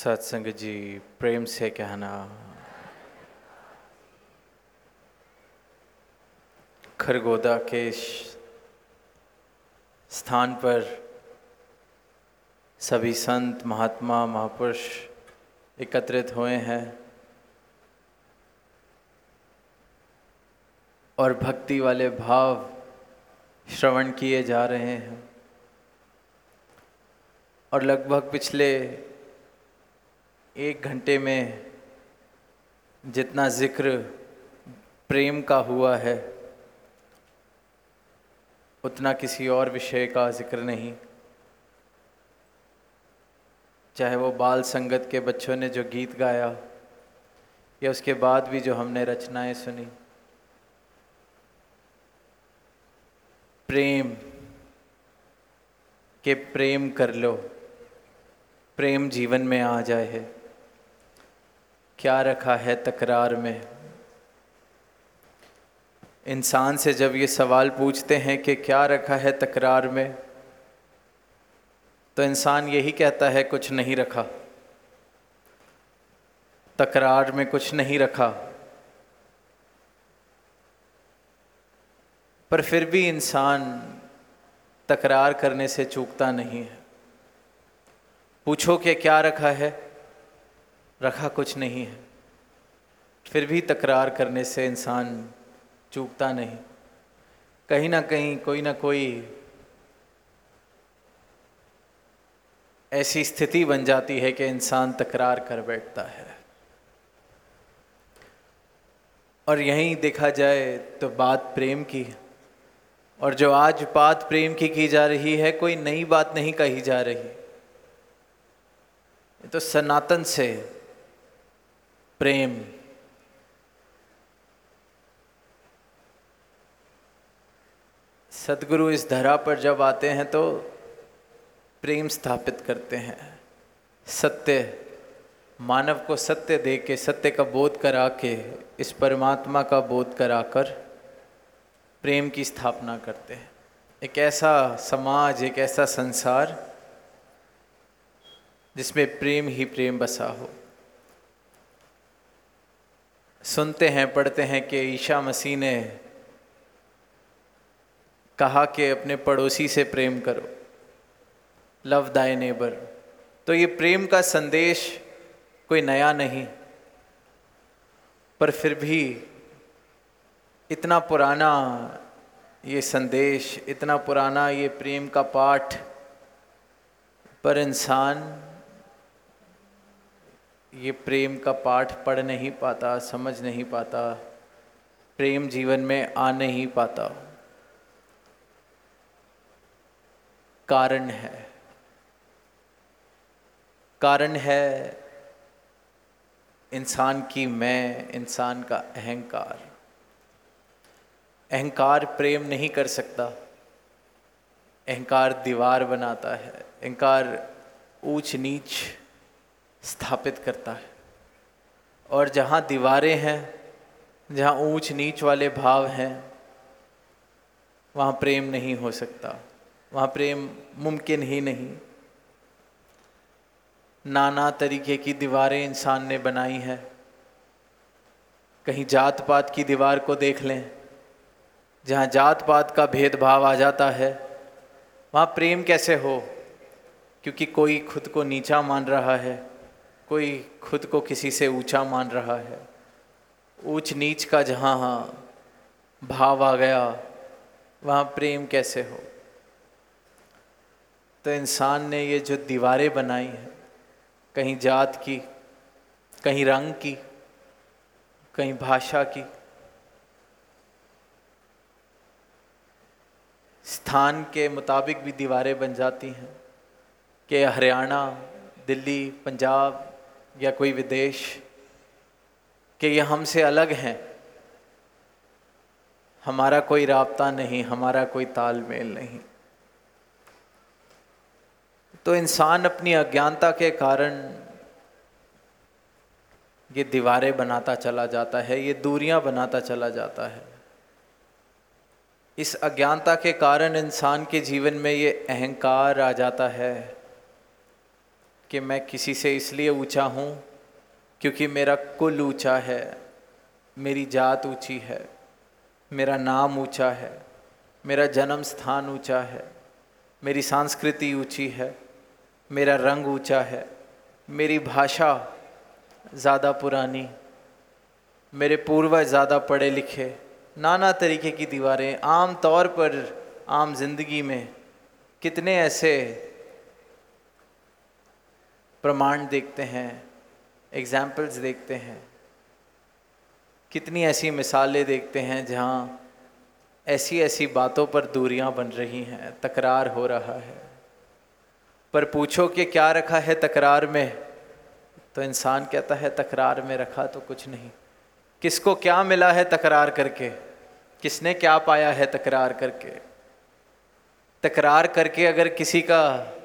सत्संग जी प्रेम से कहना, खरगोदा के स्थान पर सभी संत महात्मा महापुरुष एकत्रित हुए हैं और भक्ति वाले भाव श्रवण किए जा रहे हैं। और लगभग पिछले 1 घंटे में जितना जिक्र प्रेम का हुआ है उतना किसी और विषय का जिक्र नहीं। चाहे वो बाल संगत के बच्चों ने जो गीत गाया या उसके बाद भी जो हमने रचनाएं सुनी, प्रेम के प्रेम कर लो, प्रेम जीवन में आ जाए है। क्या रखा है तकरार में। इंसान से जब ये सवाल पूछते हैं कि क्या रखा है तकरार में, तो इंसान यही कहता है कुछ नहीं रखा, तकरार में कुछ नहीं रखा। पर फिर भी इंसान तकरार करने से चूकता नहीं है। पूछो कि क्या रखा है, रखा कुछ नहीं है, फिर भी तकरार करने से इंसान चूकता नहीं। कहीं ना कहीं कोई ना कोई ऐसी स्थिति बन जाती है कि इंसान तकरार कर बैठता है। और यहीं देखा जाए तो बात प्रेम की, और जो आज बात प्रेम की जा रही है, कोई नई बात नहीं कही जा रही। ये तो सनातन से प्रेम, सद्गुरु इस धरा पर जब आते हैं तो प्रेम स्थापित करते हैं। सत्य, मानव को सत्य दे के, सत्य का बोध करा के, इस परमात्मा का बोध कराकर प्रेम की स्थापना करते हैं। एक ऐसा समाज, एक ऐसा संसार जिसमें प्रेम ही प्रेम बसा हो। सुनते हैं, पढ़ते हैं कि ईसा मसीह ने कहा कि अपने पड़ोसी से प्रेम करो, लव दाई नेबर। तो ये प्रेम का संदेश कोई नया नहीं, पर फिर भी इतना पुराना ये संदेश, इतना पुराना ये प्रेम का पाठ, पर इंसान ये प्रेम का पाठ पढ़ नहीं पाता, समझ नहीं पाता, प्रेम जीवन में आ नहीं पाता। कारण है इंसान की मैं, इंसान का अहंकार। अहंकार प्रेम नहीं कर सकता। अहंकार दीवार बनाता है, अहंकार ऊंच नीच स्थापित करता है। और जहाँ दीवारें हैं, जहाँ ऊंच नीच वाले भाव हैं, वहाँ प्रेम नहीं हो सकता, वहाँ प्रेम मुमकिन ही नहीं। नाना तरीके की दीवारें इंसान ने बनाई हैं। कहीं जात पात की दीवार को देख लें, जहाँ जात पात का भेदभाव आ जाता है, वहाँ प्रेम कैसे हो? क्योंकि कोई खुद को नीचा मान रहा है, कोई खुद को किसी से ऊंचा मान रहा है। ऊंच नीच का जहाँ भाव आ गया, वहाँ प्रेम कैसे हो? तो इंसान ने ये जो दीवारें बनाई हैं, कहीं जात की, कहीं रंग की, कहीं भाषा की, स्थान के मुताबिक भी दीवारें बन जाती हैं कि हरियाणा, दिल्ली, पंजाब या कोई विदेश, कि ये हमसे अलग हैं, हमारा कोई राब्ता नहीं, हमारा कोई तालमेल नहीं। तो इंसान अपनी अज्ञानता के कारण ये दीवारें बनाता चला जाता है, ये दूरियां बनाता चला जाता है। इस अज्ञानता के कारण इंसान के जीवन में ये अहंकार आ जाता है कि मैं किसी से इसलिए ऊंचा हूँ क्योंकि मेरा कुल ऊंचा है, मेरी जात ऊंची है, मेरा नाम ऊंचा है, मेरा जन्म स्थान ऊंचा है, मेरी संस्कृति ऊंची है, मेरा रंग ऊंचा है, मेरी भाषा ज़्यादा पुरानी, मेरे पूर्वज ज़्यादा पढ़े लिखे। नाना तरीके की दीवारें। आम तौर पर आम जिंदगी में कितने ऐसे प्रमाण देखते हैं, एग्जाम्पल्स देखते हैं, कितनी ऐसी मिसालें देखते हैं जहाँ ऐसी ऐसी बातों पर दूरियां बन रही हैं, तकरार हो रहा है। पर पूछो कि क्या रखा है तकरार में, तो इंसान कहता है तकरार में रखा तो कुछ नहीं। किसको क्या मिला है तकरार करके, किसने क्या पाया है तकरार करके। तकरार करके अगर किसी का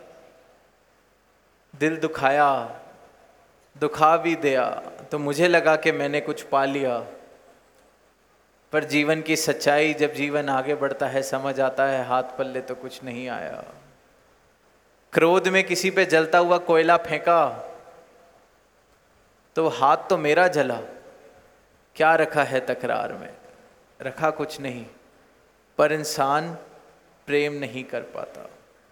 दिल दुखाया, दुखा भी दिया, तो मुझे लगा कि मैंने कुछ पा लिया। पर जीवन की सच्चाई, जब जीवन आगे बढ़ता है समझ आता है हाथ पल्ले तो कुछ नहीं आया। क्रोध में किसी पे जलता हुआ कोयला फेंका तो हाथ तो मेरा जला। क्या रखा है तकरार में, रखा कुछ नहीं। पर इंसान प्रेम नहीं कर पाता।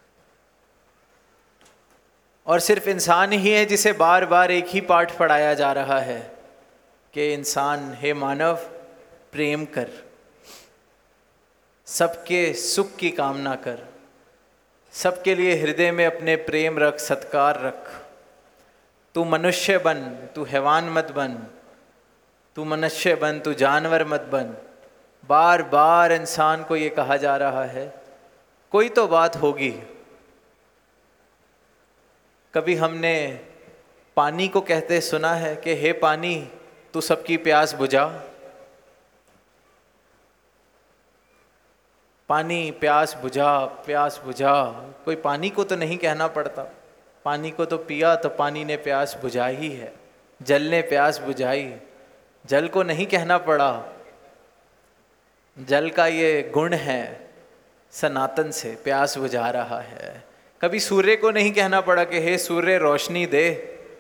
और सिर्फ इंसान ही है जिसे बार बार एक ही पाठ पढ़ाया जा रहा है कि इंसान, हे मानव, प्रेम कर, सबके सुख की कामना कर, सबके लिए हृदय में अपने प्रेम रख, सत्कार रख। तू मनुष्य बन, तू हैवान मत बन, तू मनुष्य बन, तू जानवर मत बन। बार बार इंसान को ये कहा जा रहा है। कोई तो बात होगी। कभी हमने पानी को कहते सुना है कि हे पानी, तू सबकी प्यास बुझा। पानी प्यास बुझा, प्यास बुझा। कोई पानी को तो नहीं कहना पड़ता। पानी को तो पिया तो पानी ने प्यास बुझाई ही है। जल ने प्यास बुझाई, जल को नहीं कहना पड़ा। जल का ये गुण है, सनातन से प्यास बुझा रहा है। कभी सूर्य को नहीं कहना पड़ा कि हे सूर्य रोशनी दे,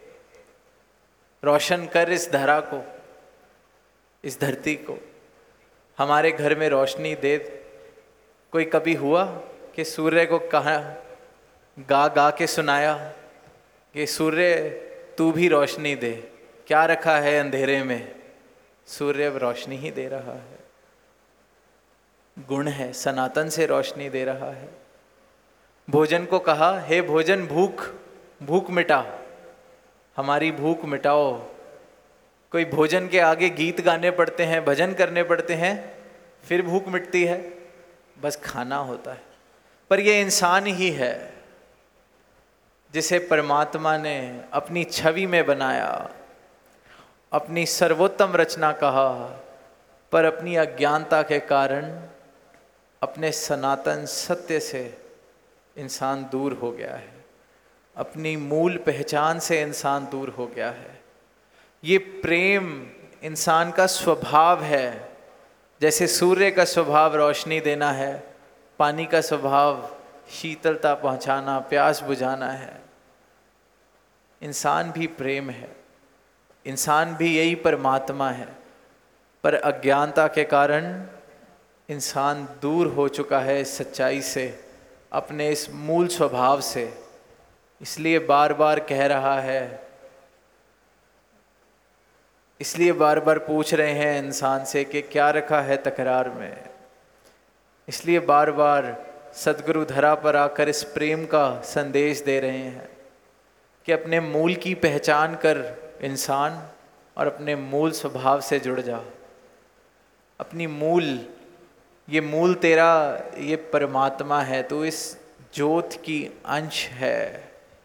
रोशन कर इस धरा को, इस धरती को, हमारे घर में रोशनी दे। कोई कभी हुआ कि सूर्य को कहा, गा गा के सुनाया कि सूर्य तू भी रोशनी दे। क्या रखा है अंधेरे में, सूर्य अब रोशनी ही दे रहा है। गुण है, सनातन से रोशनी दे रहा है। भोजन को कहा, हे भोजन भूख, भूख मिटा, हमारी भूख मिटाओ। कोई भोजन के आगे गीत गाने पड़ते हैं, भजन करने पड़ते हैं, फिर भूख मिटती है। बस खाना होता है। पर ये इंसान ही है जिसे परमात्मा ने अपनी छवि में बनाया, अपनी सर्वोत्तम रचना कहा। पर अपनी अज्ञानता के कारण अपने सनातन सत्य से इंसान दूर हो गया है। अपनी मूल पहचान से इंसान दूर हो गया है। ये प्रेम इंसान का स्वभाव है। जैसे सूर्य का स्वभाव रोशनी देना है, पानी का स्वभाव शीतलता पहुंचाना, प्यास बुझाना है। इंसान भी प्रेम है, इंसान भी यही परमात्मा है। पर अज्ञानता के कारण इंसान दूर हो चुका है इस सच्चाई से, अपने इस मूल स्वभाव से। इसलिए बार बार कह रहा है, इसलिए बार बार पूछ रहे हैं इंसान से कि क्या रखा है तकरार में। इसलिए बार बार सद्गुरु धरा पर आकर इस प्रेम का संदेश दे रहे हैं कि अपने मूल की पहचान कर इंसान, और अपने मूल स्वभाव से जुड़ जा। अपनी मूल, ये मूल तेरा ये परमात्मा है, तो इस ज्योत की अंश है,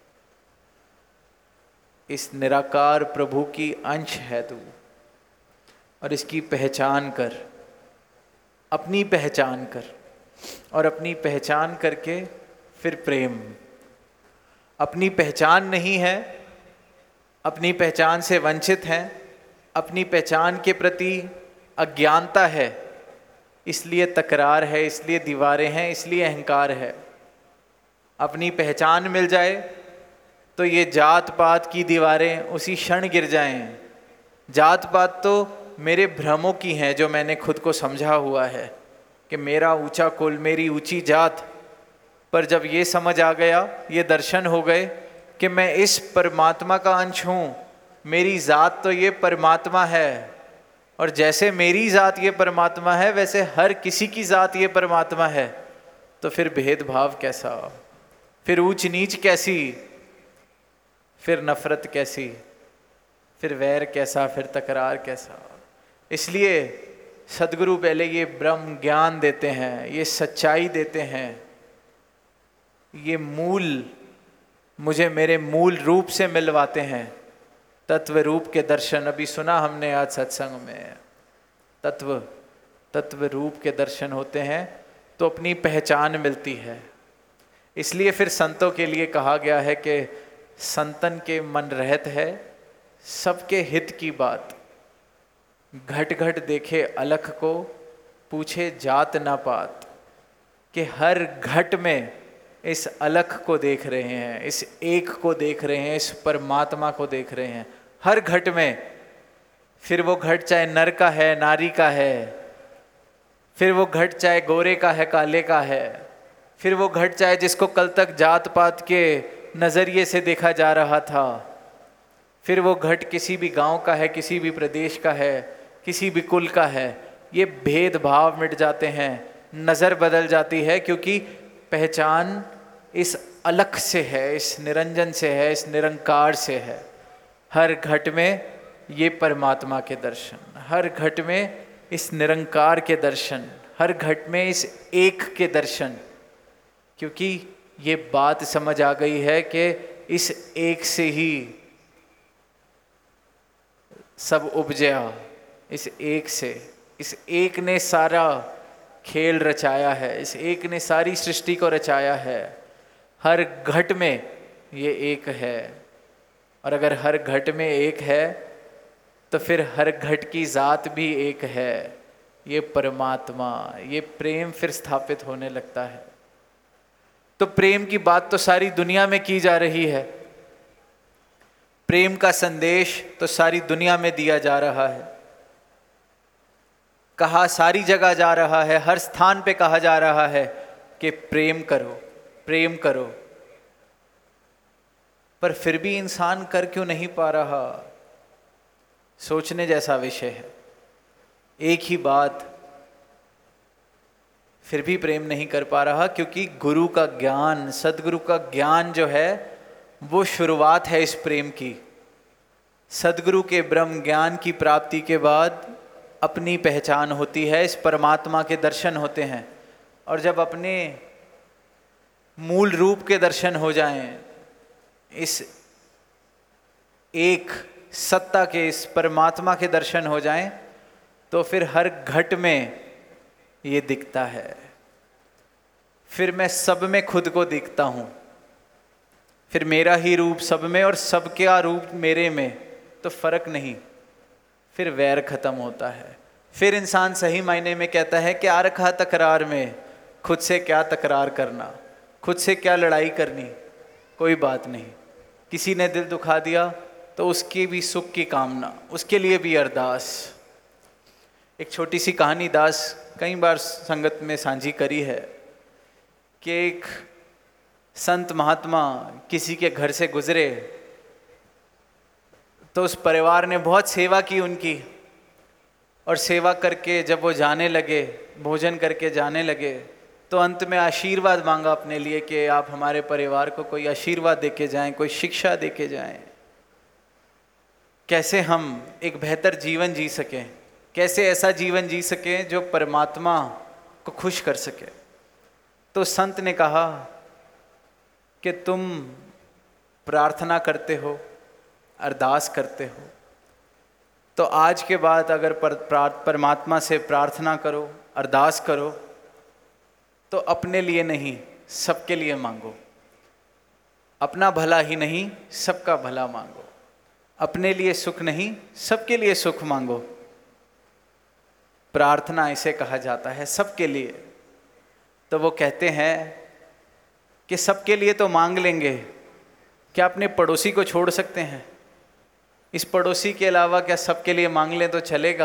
इस निराकार प्रभु की अंश है तू। और इसकी पहचान कर, अपनी पहचान कर, और अपनी पहचान करके फिर प्रेम। अपनी पहचान नहीं है, अपनी पहचान से वंचित हैं, अपनी पहचान के प्रति अज्ञानता है, इसलिए तकरार है, इसलिए दीवारें हैं, इसलिए अहंकार है। अपनी पहचान मिल जाए तो ये जात पात की दीवारें उसी क्षण गिर जाएं। जात पात तो मेरे भ्रमों की हैं जो मैंने खुद को समझा हुआ है कि मेरा ऊंचा कुल, मेरी ऊंची जात। पर जब ये समझ आ गया, ये दर्शन हो गए कि मैं इस परमात्मा का अंश हूँ, मेरी जात तो ये परमात्मा है, और जैसे मेरी जात ये परमात्मा है वैसे हर किसी की जात ये परमात्मा है, तो फिर भेदभाव कैसा, फिर ऊंच नीच कैसी, फिर नफरत कैसी, फिर वैर कैसा, फिर तकरार कैसा। इसलिए सदगुरु पहले ये ब्रह्म ज्ञान देते हैं, ये सच्चाई देते हैं, ये मूल मुझे मेरे मूल रूप से मिलवाते हैं। तत्व रूप के दर्शन, अभी सुना हमने आज सत्संग में, तत्व रूप के दर्शन होते हैं तो अपनी पहचान मिलती है। इसलिए फिर संतों के लिए कहा गया है कि संतन के मन रहत है सबके हित की बात, घट घट देखे अलख को, पूछे जात ना पात। कि हर घट में इस अलख को देख रहे हैं, इस एक को देख रहे हैं, इस परमात्मा को देख रहे हैं हर घट में। फिर वो घट चाहे नर का है, नारी का है, फिर वो घट चाहे गोरे का है, काले का है, फिर वो घट चाहे जिसको कल तक जात पात के नज़रिए से देखा जा रहा था, फिर वो घट किसी भी गांव का है, किसी भी प्रदेश का है, किसी भी कुल का है। ये भेदभाव मिट जाते हैं, नज़र बदल जाती है, क्योंकि पहचान इस अलख से है, इस निरंजन से है, इस निरंकार से है। हर घट में ये परमात्मा के दर्शन, हर घट में इस निरंकार के दर्शन, हर घट में इस एक के दर्शन। क्योंकि ये बात समझ आ गई है कि इस एक से ही सब उपजया, इस एक से, इस एक ने सारा खेल रचाया है, इस एक ने सारी सृष्टि को रचाया है। हर घट में ये एक है, और अगर हर घट में एक है तो फिर हर घट की जात भी एक है। ये परमात्मा, ये प्रेम फिर स्थापित होने लगता है। तो प्रेम की बात तो सारी दुनिया में की जा रही है, प्रेम का संदेश तो सारी दुनिया में दिया जा रहा है, कहा सारी जगह जा रहा है, हर स्थान पे कहा जा रहा है कि प्रेम करो, प्रेम करो। पर फिर भी इंसान कर क्यों नहीं पा रहा? सोचने जैसा विषय है। एक ही बात, फिर भी प्रेम नहीं कर पा रहा, क्योंकि गुरु का ज्ञान, सदगुरु का ज्ञान जो है वो शुरुआत है इस प्रेम की। सदगुरु के ब्रह्म ज्ञान की प्राप्ति के बाद अपनी पहचान होती है, इस परमात्मा के दर्शन होते हैं। और जब अपने मूल रूप के दर्शन हो जाएं, इस एक सत्ता के, इस परमात्मा के दर्शन हो जाएं, तो फिर हर घट में ये दिखता है। फिर मैं सब में खुद को दिखता हूँ, फिर मेरा ही रूप सब में और सबका रूप मेरे में, तो फर्क नहीं, फिर वैर खत्म होता है। फिर इंसान सही मायने में कहता है कि आ रखा तकरार में, खुद से क्या तकरार करना, खुद से क्या लड़ाई करनी, कोई बात नहीं। किसी ने दिल दुखा दिया तो उसकी भी सुख की कामना, उसके लिए भी अरदास। एक छोटी सी कहानी दास कई बार संगत में साझी करी है कि एक संत महात्मा किसी के घर से गुजरे, तो उस परिवार ने बहुत सेवा की उनकी, और सेवा करके जब वो जाने लगे, भोजन करके जाने लगे, तो अंत में आशीर्वाद मांगा अपने लिए कि आप हमारे परिवार को कोई आशीर्वाद देके जाएं, कोई शिक्षा देके जाएं, कैसे हम एक बेहतर जीवन जी सकें, कैसे ऐसा जीवन जी सकें जो परमात्मा को खुश कर सके। तो संत ने कहा कि तुम प्रार्थना करते हो, अरदास करते हो, तो आज के बाद अगर परमात्मा से प्रार्थना करो, अरदास करो, तो अपने लिए नहीं सबके लिए मांगो। अपना भला ही नहीं सबका भला मांगो। अपने लिए सुख नहीं सबके लिए सुख मांगो। प्रार्थना इसे कहा जाता है, सबके लिए। तो वो कहते हैं कि सबके लिए तो मांग लेंगे, क्या अपने पड़ोसी को छोड़ सकते हैं? इस पड़ोसी के अलावा क्या सबके लिए मांग लें तो चलेगा?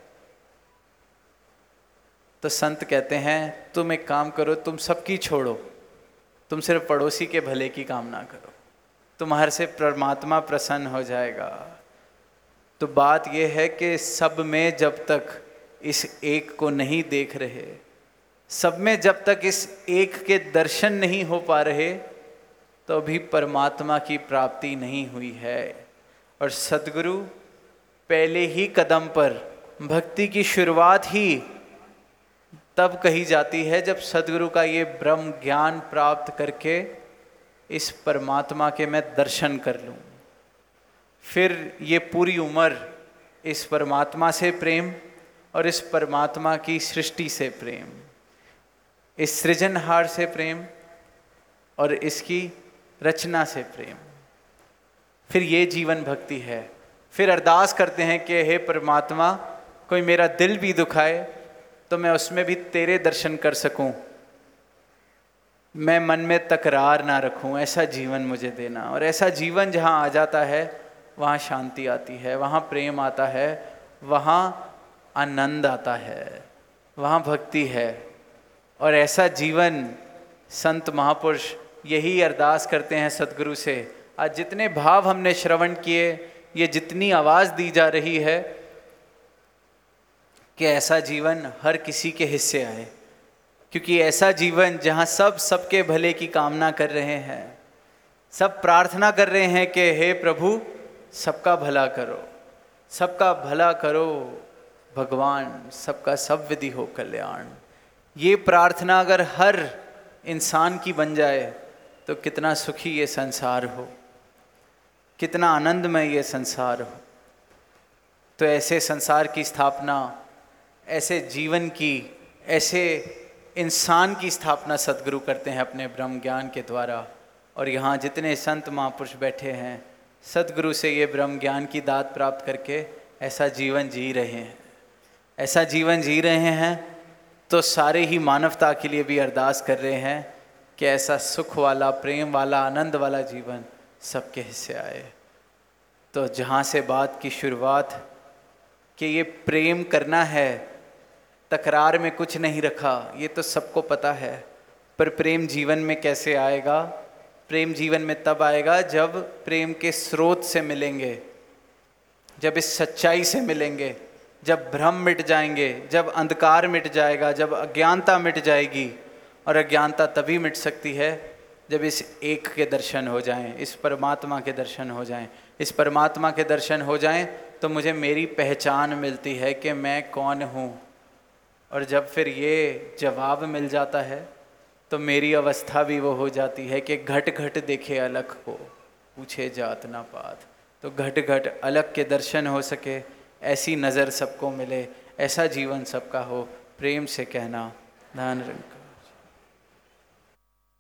तो संत कहते हैं तुम एक काम करो, तुम सबकी छोड़ो, तुम सिर्फ पड़ोसी के भले की कामना करो, तुम्हारे से परमात्मा प्रसन्न हो जाएगा। तो बात यह है कि सब में जब तक इस एक को नहीं देख रहे, सब में जब तक इस एक के दर्शन नहीं हो पा रहे, तो अभी परमात्मा की प्राप्ति नहीं हुई है। और सद्गुरु पहले ही कदम पर, भक्ति की शुरुआत ही तब कही जाती है जब सद्गुरु का ये ब्रह्म ज्ञान प्राप्त करके इस परमात्मा के मैं दर्शन कर लूँ। फिर ये पूरी उम्र इस परमात्मा से प्रेम और इस परमात्मा की सृष्टि से प्रेम, इस सृजनहार से प्रेम और इसकी रचना से प्रेम, फिर ये जीवन भक्ति है। फिर अरदास करते हैं कि हे परमात्मा, कोई मेरा दिल भी दुखाए तो मैं उसमें भी तेरे दर्शन कर सकूं, मैं मन में तकरार ना रखूं, ऐसा जीवन मुझे देना। और ऐसा जीवन जहाँ आ जाता है वहाँ शांति आती है, वहाँ प्रेम आता है, वहाँ आनंद आता है, वहाँ भक्ति है। और ऐसा जीवन संत महापुरुष यही अरदास करते हैं सद्गुरु से। आज जितने भाव हमने श्रवण किए, ये जितनी आवाज़ दी जा रही है कि ऐसा जीवन हर किसी के हिस्से आए, क्योंकि ऐसा जीवन जहाँ सब सबके भले की कामना कर रहे हैं, सब प्रार्थना कर रहे हैं कि हे प्रभु सबका भला करो, सबका भला करो भगवान, सबका सब विधि हो कल्याण। ये प्रार्थना अगर हर इंसान की बन जाए तो कितना सुखी ये संसार हो, कितना आनंदमय ये संसार हो। तो ऐसे संसार की स्थापना, ऐसे जीवन की, ऐसे इंसान की स्थापना सद्गुरु करते हैं अपने ब्रह्म ज्ञान के द्वारा। और यहाँ जितने संत महापुरुष बैठे हैं, सद्गुरु से ये ब्रह्म ज्ञान की दात प्राप्त करके ऐसा जीवन जी रहे हैं, ऐसा जीवन जी रहे हैं। तो सारे ही मानवता के लिए भी अरदास कर रहे हैं कि ऐसा सुख वाला, प्रेम वाला, आनंद वाला जीवन सबके हिस्से आए। तो जहाँ से बात की शुरुआत कि ये प्रेम करना है, तकरार में कुछ नहीं रखा, ये तो सबको पता है। पर प्रेम जीवन में कैसे आएगा? प्रेम जीवन में तब आएगा जब प्रेम के स्रोत से मिलेंगे, जब इस सच्चाई से मिलेंगे, जब भ्रम मिट जाएंगे, जब अंधकार मिट जाएगा, जब अज्ञानता मिट जाएगी। और अज्ञानता तभी मिट सकती है जब इस एक के दर्शन हो जाएं, इस परमात्मा के दर्शन हो जाएं। इस परमात्मा के दर्शन हो जाएं तो मुझे मेरी पहचान मिलती है कि मैं कौन हूँ। और जब फिर ये जवाब मिल जाता है तो मेरी अवस्था भी वो हो जाती है कि घट घट देखे अलग को, पूछे जात ना पात। तो घट घट अलग के दर्शन हो सके, ऐसी नज़र सबको मिले, ऐसा जीवन सबका हो। प्रेम से कहना, धन रंग।